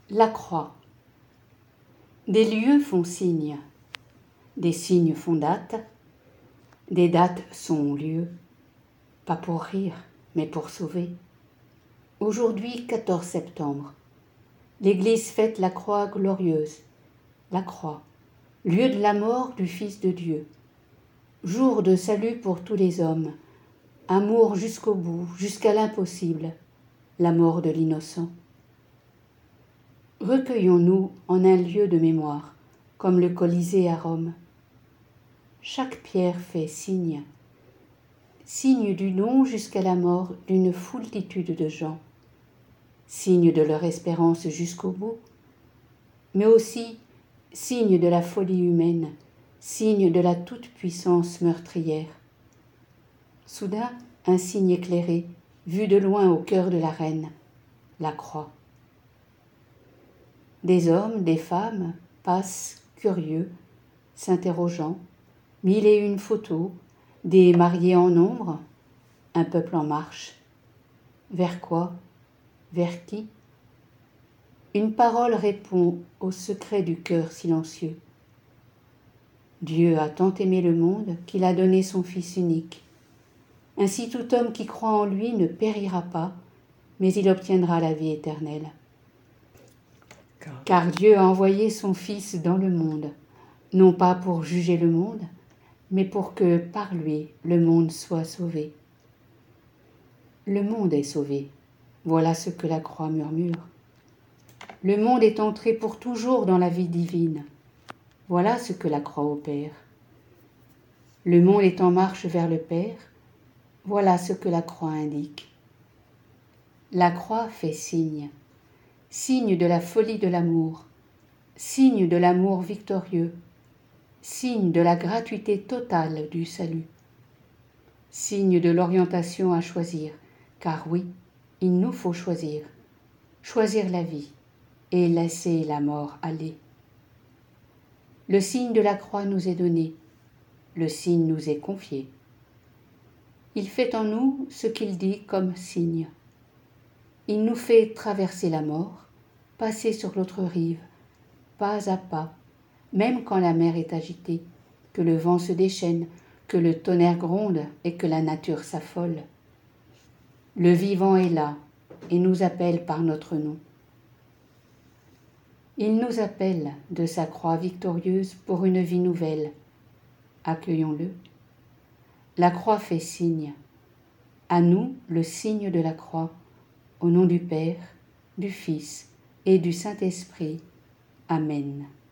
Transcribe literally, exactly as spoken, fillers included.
La croix. Des lieux font signe, des signes font date, des dates sont lieux, pas pour rire, mais pour sauver. Aujourd'hui, quatorze septembre, l'Église fête la croix glorieuse, la croix, lieu de la mort du Fils de Dieu, jour de salut pour tous les hommes, amour jusqu'au bout, jusqu'à l'impossible, la mort de l'innocent. Recueillons-nous en un lieu de mémoire, comme le Colisée à Rome. Chaque pierre fait signe, signe du don jusqu'à la mort d'une foultitude de gens, signe de leur espérance jusqu'au bout, mais aussi signe de la folie humaine, signe de la toute-puissance meurtrière. Soudain, un signe éclairé, vu de loin au cœur de l'arène, la croix. Des hommes, des femmes passent curieux, s'interrogeant, mille et une photos, des mariés en nombre, un peuple en marche. Vers quoi? Vers qui? Une parole répond au secret du cœur silencieux. Dieu a tant aimé le monde qu'il a donné son Fils unique. Ainsi tout homme qui croit en lui ne périra pas, mais il obtiendra la vie éternelle. Car Dieu a envoyé son Fils dans le monde, non pas pour juger le monde, mais pour que par lui le monde soit sauvé. Le monde est sauvé, voilà ce que la croix murmure. Le monde est entré pour toujours dans la vie divine, voilà ce que la croix opère. Le monde est en marche vers le Père, voilà ce que la croix indique. La croix fait signe, signe de la folie de l'amour, signe de l'amour victorieux, signe de la gratuité totale du salut, signe de l'orientation à choisir, car oui, il nous faut choisir, choisir la vie et laisser la mort aller. Le signe de la croix nous est donné, le signe nous est confié. Il fait en nous ce qu'il dit comme signe. Il nous fait traverser la mort, passer sur l'autre rive, pas à pas, même quand la mer est agitée, que le vent se déchaîne, que le tonnerre gronde et que la nature s'affole. Le vivant est là et nous appelle par notre nom. Il nous appelle de sa croix victorieuse pour une vie nouvelle. Accueillons-le. La croix fait signe. À nous le signe de la croix, au nom du Père, du Fils et du Saint-Esprit. Amen.